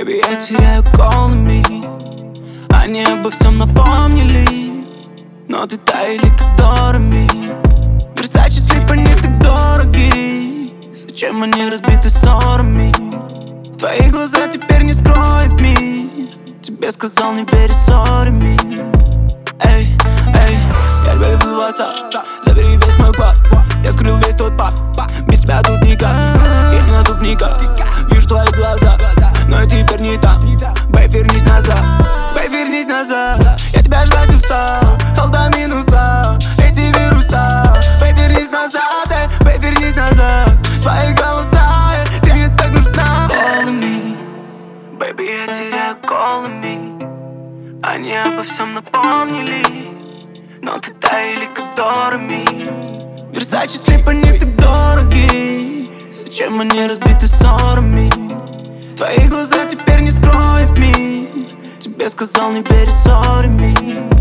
Baby, я теряю колами. Они обо всем напомнили, но ты таяли как Дорами. Версачи слипы не так дороги. Зачем они разбиты ссорами? Твои глаза теперь не скроют мир. Тебе сказал, не перессорами. Эй, эй, я тебя люблю в отца. Забери весь мой клад. Я скрыл весь тот пап. Без тебя тут никак, именно тут никак. Вижу твои глаза, но я теперь не там. Бэй, вернись назад, бэй, вернись назад. Я тебя ждать устал, холда минуса, эти вируса. Бэй, вернись назад, бэй, вернись назад. Твои голоса, ты мне так нужна. Call me, baby, я теряю колами. Они обо всем напомнили, но ты таяли как Дорами. Версачи слипы не так дороги. Зачем они разбиты ссорами? Твои глаза теперь не скроют мир. Тебе сказал, не перессорами.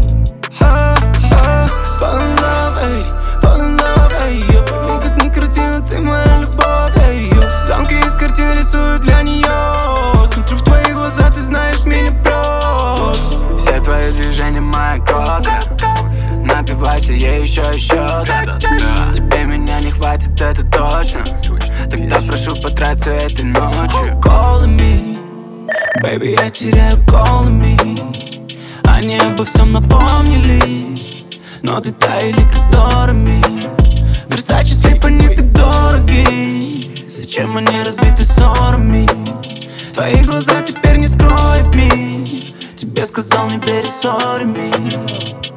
Fall in love, эй, fall in love, эй, пойми, как не картина, ты моя любовь, эй, замки из картин рисуют для нее. Смотрю в твои глаза, ты знаешь, меня прет. Все твои движения моя кровь. Напивайся, я еще. Тебе меня не хватит, это точно. Тогда прошу потратиться этой ночью. Call me, baby, я теряю колами. Они обо всем напомнили, но ты таяли как Дорами. Версачи слипы не так дороги. Зачем они разбиты ссорами? Твои глаза теперь не скроют мир. Тебе сказал, не перессорами.